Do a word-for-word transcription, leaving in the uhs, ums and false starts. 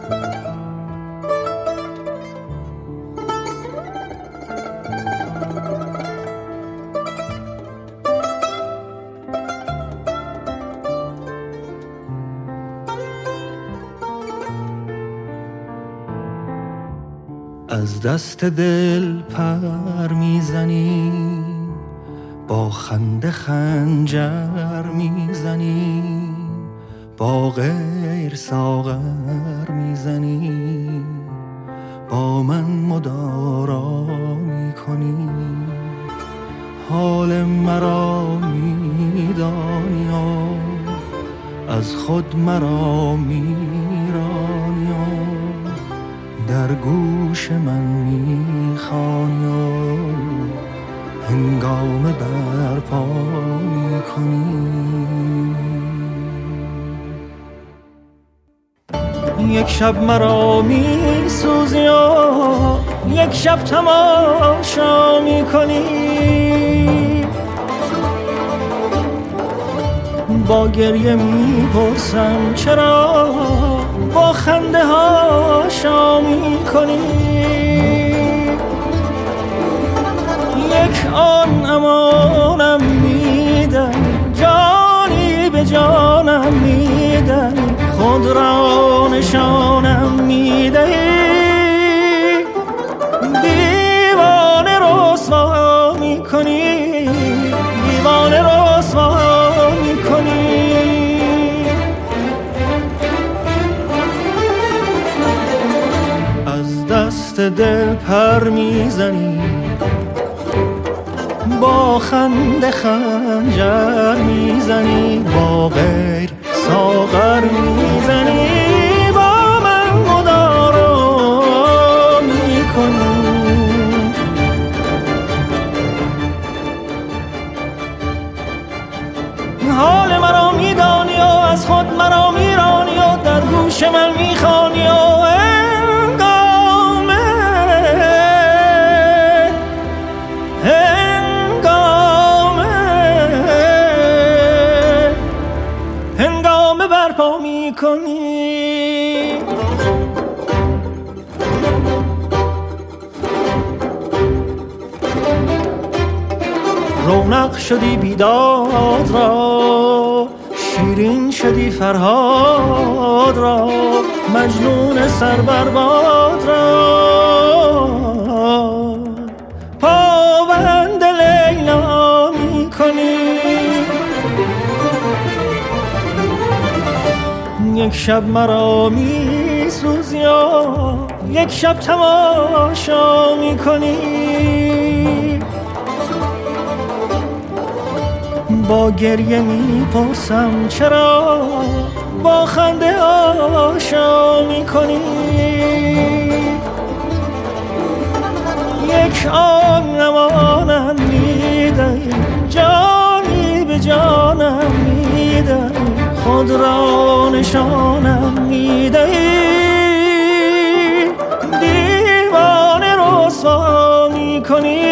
از دست دل پر میزنی، با خنده خنجر میزنی، با غیر ساغر میزنی، با من مدارا میکنی. حال مرا میدانی و از خود مرا میرانی و در گوش من میخوانی و هنگام برپا میکنی. یک شب مرا میسوزی و یک شب تماشا میکنی، با گریه میپرسم چرا با خنده ها شا میکنی. یک آن امانم میدن، جانی به جانم میدن، خود را نشانم میدهی. دیوانه رسوا میکنی، دیوانه رسوا میکنی. از دست دل پر میزنی، با خنده خنجر میزنی، با غیر ساغر میزنی، با من مدارا میکنی. حال مرا میدانی و از خود مرا میرانی و در گوش من میخوانی و برپا میکنی. رونق شدی بیداد را، شیرین شدی فرهاد را، مجنون سر برباد را پابند لیلا میکنی. یک شب مرا میسوزی و یک شب تماشا میکنی، با گریه میپرسم چرا با خنده آشا میکنی. یک آن امانم میدهی، جانی به جانم میدهی، خود را نشانم میدهی. دیوانه رسوا میکنی،